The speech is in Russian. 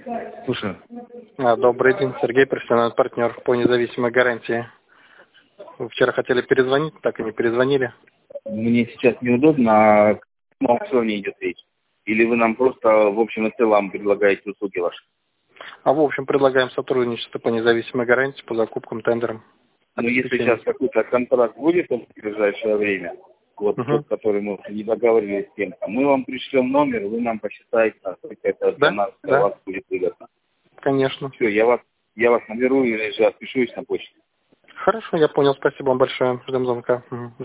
Слушаю. Добрый день, Сергей, профессиональный партнер по независимой гарантии. Вы вчера хотели перезвонить, так и не перезвонили. Мне сейчас неудобно, о каком аукционе идет речь? Или вы нам просто в общем и целом предлагаете услуги ваши? В общем, предлагаем сотрудничество по независимой гарантии по закупкам, тендерам. Но если сейчас какой-то контракт будет в ближайшее время, вот тот, который мы не договаривались с кем-то, мы вам пришлем номер, вы нам посчитаете, насколько это для нас, для вас будет выгодно. Конечно. Все, я вас наберу или же отпишусь на почту. Хорошо, я понял. Спасибо вам большое. Ждем звонка.